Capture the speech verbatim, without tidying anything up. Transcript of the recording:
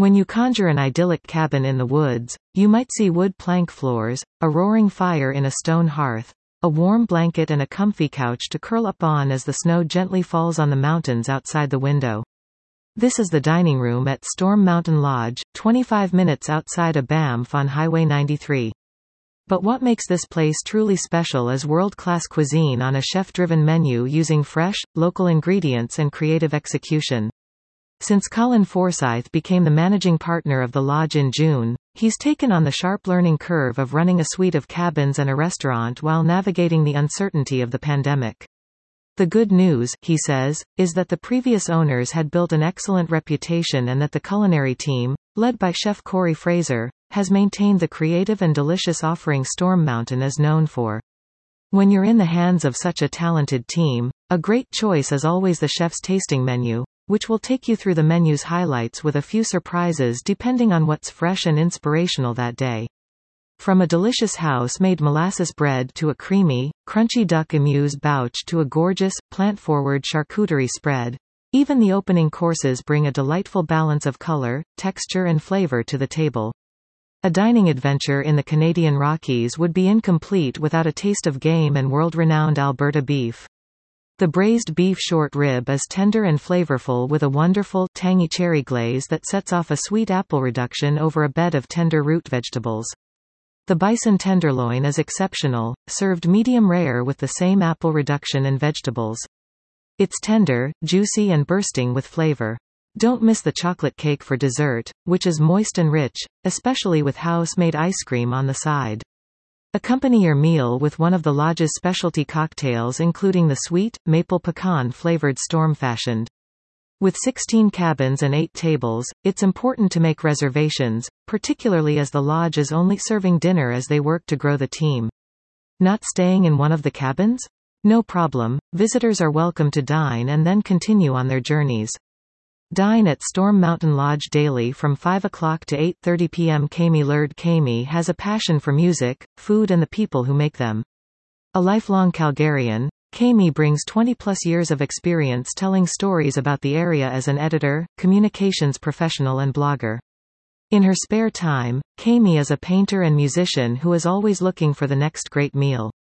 When you conjure an idyllic cabin in the woods, you might see wood plank floors, a roaring fire in a stone hearth, a warm blanket and a comfy couch to curl up on as the snow gently falls on the mountains outside the window. This is the dining room at Storm Mountain Lodge, twenty-five minutes outside of Banff on Highway ninety-three. But what makes this place truly special is world-class cuisine on a chef-driven menu using fresh, local ingredients and creative execution. Since Colin Forsyth became the managing partner of the lodge in June, he's taken on the sharp learning curve of running a suite of cabins and a restaurant while navigating the uncertainty of the pandemic. The good news, he says, is that the previous owners had built an excellent reputation and that the culinary team, led by Chef Corey Fraser, has maintained the creative and delicious offering Storm Mountain is known for. When you're in the hands of such a talented team, a great choice is always the chef's tasting menu, which will take you through the menu's highlights with a few surprises depending on what's fresh and inspirational that day. From a delicious house-made molasses bread to a creamy, crunchy duck amuse-bouche to a gorgeous, plant-forward charcuterie spread, even the opening courses bring a delightful balance of color, texture and flavor to the table. A dining adventure in the Canadian Rockies would be incomplete without a taste of game and world-renowned Alberta beef. The braised beef short rib is tender and flavorful with a wonderful, tangy cherry glaze that sets off a sweet apple reduction over a bed of tender root vegetables. The bison tenderloin is exceptional, served medium rare with the same apple reduction and vegetables. It's tender, juicy and bursting with flavor. Don't miss the chocolate cake for dessert, which is moist and rich, especially with house-made ice cream on the side. Accompany your meal with one of the lodge's specialty cocktails including the sweet, maple pecan-flavored Storm Fashioned. With sixteen cabins and eight tables, it's important to make reservations, particularly as the lodge is only serving dinner as they work to grow the team. Not staying in one of the cabins? No problem, visitors are welcome to dine and then continue on their journeys. Dine at Storm Mountain Lodge daily from five o'clock to eight thirty p m Kami Lerd Kami has a passion for music, food and the people who make them. A lifelong Calgarian, Kami brings twenty plus years of experience telling stories about the area as an editor, communications professional and blogger. In her spare time, Kami is a painter and musician who is always looking for the next great meal.